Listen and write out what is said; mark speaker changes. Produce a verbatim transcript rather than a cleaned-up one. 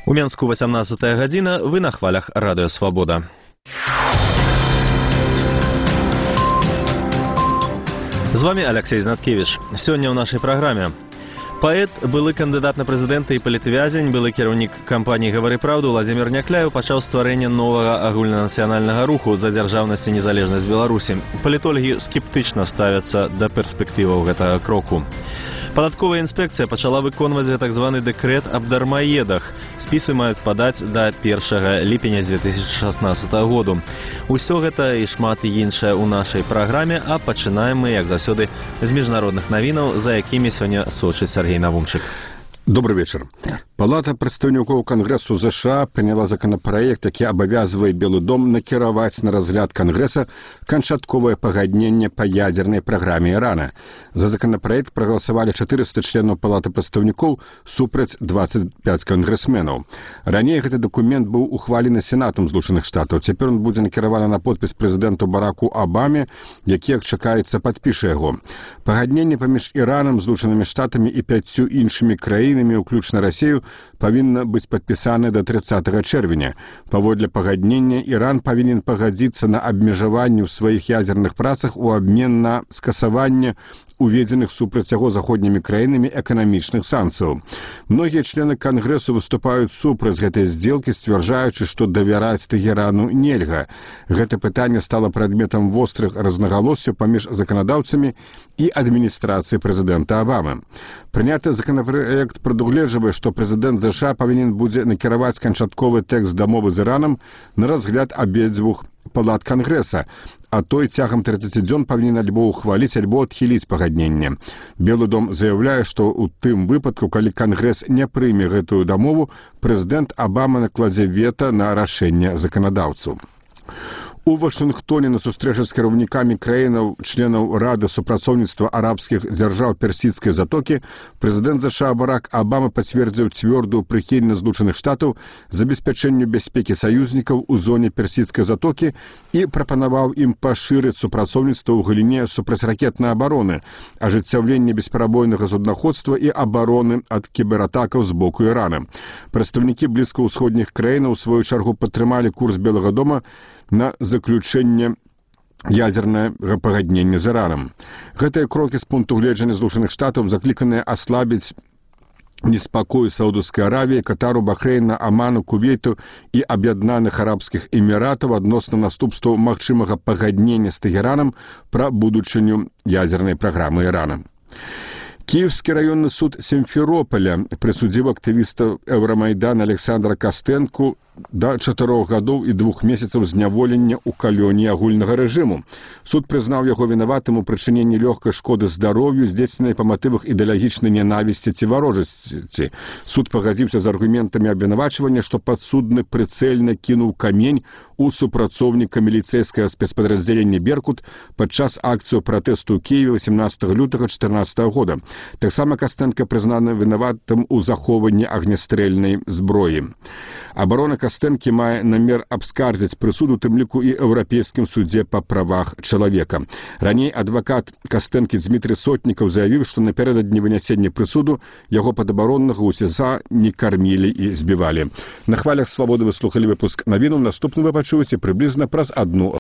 Speaker 1: У Менску восямнадцатая гадзіна, вы на хвалях Радыё Свабода. З вами Алексей Знаткевич. Сёння ў нашай праграме. Паэт, былы кандыдат на прэзідэнта і палітвязень, былы кіраўнік кампаніі «Гавары праўду» Владзімір Някляеў пачаў стварэнне новага агульнанацыянальнага руху за дзяржаўнасць і незалежнасць Беларусі. Палітолагі скептычна ставяцца да перспектываў гэтага кроку. Падатковая інспекцыя пачала выконваць так званы дэкрэт аб дармаедах. Спісы маюць падаць да першага ліпеня дзве тысячы шаснаццатага году. Усё гэта і шмат іншае ў нашай праграме, а пачынаем мы, як заўсёды, з міжнародных навінаў, за якімі сёння сочыць Сергей Навумчык.
Speaker 2: Добрый вечер. Палата прадстаўнікоў Кангрэсу ЗША прыняла законапраект, які абавязвае Белы дом накіраваць на разгляд Кангрэса канчатковае пагадненне па ядзернай праграме Ірана. За законапраект прагаласавалі чатырыста членаў Палаты прадстаўнікоў супраць дваццаць пяць кангрэсменаў. Раней гэты дакумент быў ухвалены Сенатам Злучаных Штатаў. Цяпер ён будзе накіраваны на подпіс прэзідэнту Бараку Абаме, які, як чакаецца, падпіша яго. Пагадненне паміж Іранам, Злучанымі Штатамі і пяццю іншымі краінамі, уключна Расею, павінна быць падпісаны да трыццатага чэрвеня. Паводле пагаднення, Іран павінен пагадзіцца на абмежаванне ў сваіх ядзерных працах у абмен на скасаванне уведзеных супраць яго заходнімі краінамі эканамічных санкцыяў. Многія члены Кангрэсу выступаюць супраць гэтай здзелкі, сцвярджаючы, што давяраць Тэгерану нельга. Гэта пытанне стала прадметам вострых рознагалоссяў паміж заканадаўцамі і адміністрацыяй прэзідэнта Абамы. Прыняты законапраект прадугледжвае, што прэзідэнт ЗША павінен будзе накіраваць канчатковы тэкст дамовы з Іранам на разгляд абедзвюх палат Кангрэса, а той цягам трыццаці дзён павінен альбо ухваліць, альбо адхіліць пагадненне. Белы дом заяўляе, што ў тым выпадку, калі Кангрэс не прыме гэтую дамову, прэзідэнт Абама накладзе вета на рашэнне заканадаўцаў. У Вашынгтоне на сустрэчы з кіраўнікамі краінаў, членаў Рады супрацоўніцтва арабскіх дзяржаў Персідскай затокі, прэзідэнт ЗША Барак Абама пацвердзіў цвёрдую прыхільнасць Злучаных Штатаў забеспячэнню бяспекі саюзнікаў у зоне Персідскай затокі і прапанаваў ім пашырыць супрацоўніцтва ў галіне супрацьракетнай абароны, ажыццяўлення бесперабойнага суднаходства і абароны ад кібератакаў з боку Ірана. Прадстаўнікі блізкаўсходніх краінаў у сваю чаргу падтрымалі курс Белага дома на заключэнне ядзернага пагаднення з Іранам. Гэтыя крокі з пункту гледжання Злучаных Штатаў закліканыя аслабіць неспакой Саудаўскай Аравіі, Катару, Бахрэйна, Аману, Кувейту і Аб'яднаных Арабскіх Эміратаў адносна наступстваў магчымага пагаднення з Тэгеранам пра будучыню ядзернай праграмы Ірана. Киевский районный суд Сімферополя присудзіў актывіста Еўрамайдана Александра Костенку да чатырох гадоў і двух месяцаў зняволення ў калоніі агульнага рэжыму. Суд прызнаў яго вінаватым у прычыненні лёгкай шкоды здароўю, здзейсненай па матывах ідэалагічнай нянавісці ці варожасці. Суд пагадзіўся з аргументамі абвінавачвання, што падсудны прыцэльна кінуў камень у супрацоўніка міліцэйскага спецпадраздзялення «Беркут» падчас акцыю пратэсту ў Кіеве восемнадцатага лютага чатырнаццатага года. Таксама Костенко прызнаны вінаватым у захоўванні агнястрэльнай зброі. Абарона Костенкі мае намер абскардзіць прысуд, у тым ліку і Еўрапейскім судзе па правах чалавека. Раней адвакат Костенкі Дмітрий Сотнікаў заявіў, што напярэдадні вынясення прысуду яго падабароннага ў СІЗА не кармілі і збівалі. На хвалях Свабоды вы слухалі выпуск навінаў. Наступны вы пачуеце прыблізна праз адну